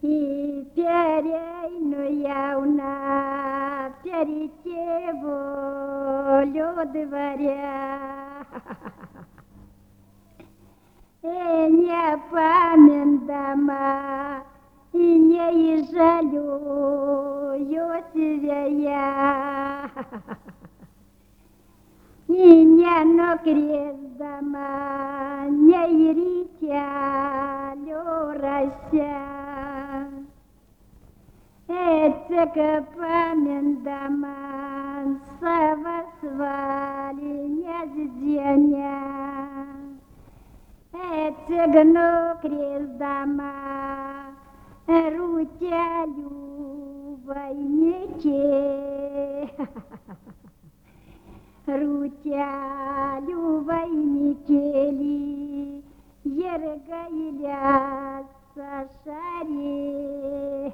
И перейну явно перейти волю дворя. И не память дома, и не жалею тебя я. И не на крест дома, не иритялю Россия. Это память дома, совозвали не сденя. Это гну крест дома, рутялю войники. Рутялю войникели, ергаиля сашари.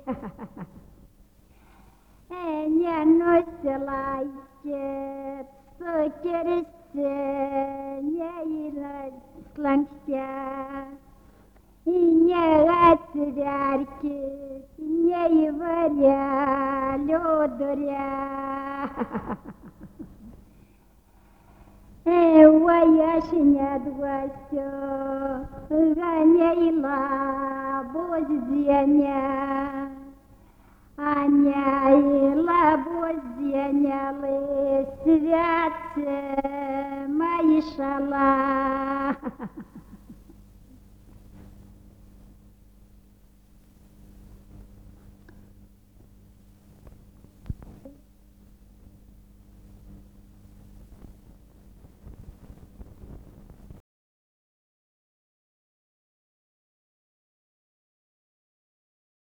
Не носилайте сокерсе, не сланча, и не отверки, не варя, людуря. Вояшня двасё, гоняйла бозденя, аняйла бозденялы, святце мои шала.